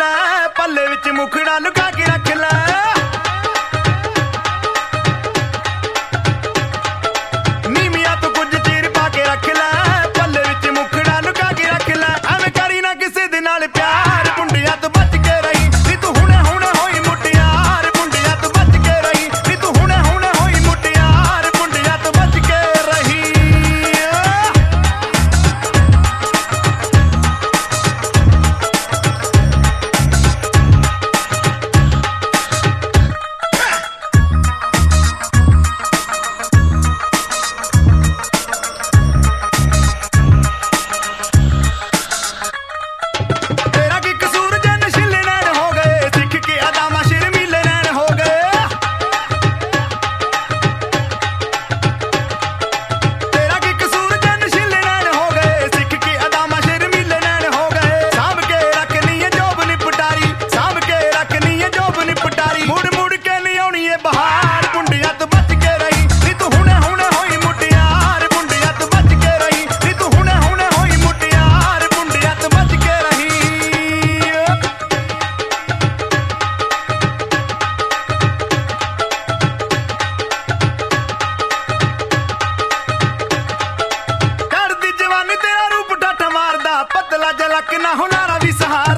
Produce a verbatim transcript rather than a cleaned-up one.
ਲੈ, ਪੱਲੇ ਵਿੱਚ ਮੁਖੜਾ ਲੁਕਾ ਕੇ ਰੱਖ ਲੈ। ਨੀਵੀਆਂ ਤੋਂ ਕੁਝ ਚੀਰ ਪਾ ਕੇ ਰੱਖ ਲੈ, ਪੱਲੇ ਵਿੱਚ ਮੁਖੜਾ ਲੁਕਾ ਕੇ ਰੱਖ ਲੈ। ਐਵੇਂ ਕਰੀ ਨਾ ਕਿਸੇ ਦੇ ਨਾਲ ਪਿਆਰ, ਮੁੰਡਿਆਂ ਤੋਂ ਬਚ ਕੇ ਰਹੀ ਨੀ ਤੂੰ ਹੁਣੇ ਹੁਣੇ ਹੋਈ ਮੁਟਿਆਰ। ਮੁੰਡਿਆਂ ਤੋਂ ਬਚ ਕੇ ਰਹੀ ਨੀ ਤੂੰ ਹੁਣੇ ਹੁਣੇ ਹੋਈ ਮੁਟਿਆਰ। ਮੁੰਡਿਆਂ ਤੋਂ ਬਚ ਕੇ ਰਹੀ। तेरा की कसूर जे नशीले नैन हो गए, सिख के अदामा शर्मीले नैन हो गए। तेरा की कसूर जे नशीले नैन हो गए, सिख के अदामा शर्मीले नैन हो गए। सांभ के रखनी है जोब निपटारी, सांभ के रखनी है जोब निपटारी। मुड़ मुड़ के नहीं आउणी है बहार, मुंडिया तो बच के रही नी तू हुणे हुणे होई मुटियार। मुंडिया तो बच के रही नी तू हुणे हुणे होई मुटियार। मुंडिया तो बच के रही। करदी जवानी तेरा रूप ठाठा मारदा, पतला जलक ना हुनारा भी सहारा।